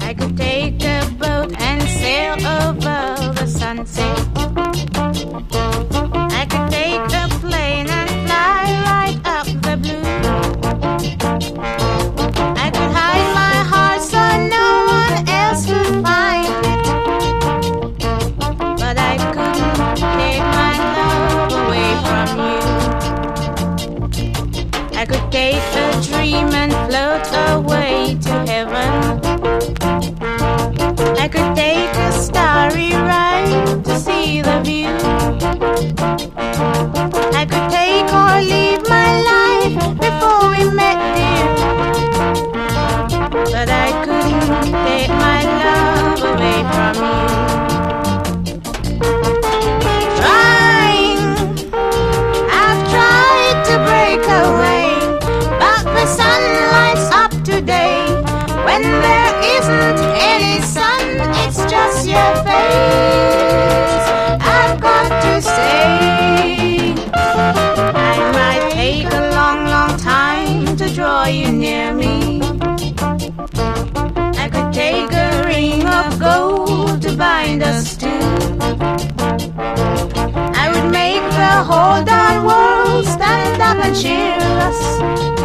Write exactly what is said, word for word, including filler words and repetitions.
I could take a boat and sail over the sunset. I could take a plane and fly right up the blue. I could hide my heart so no one else would find it. But I couldn't take my love away from you. I could take a dream and float away to heaven. I could take a starry ride to see the view. I could take or leave my life before we met, dear. But I couldn't take my love away from you. Trying, I've tried to break away, but the sun lights up today. When there isn't any sun, it's just your face. I've got to say, I might take a long, long time to draw you near me. I could take a ring of gold to bind us two. I would make the whole darn world stand up and cheer us.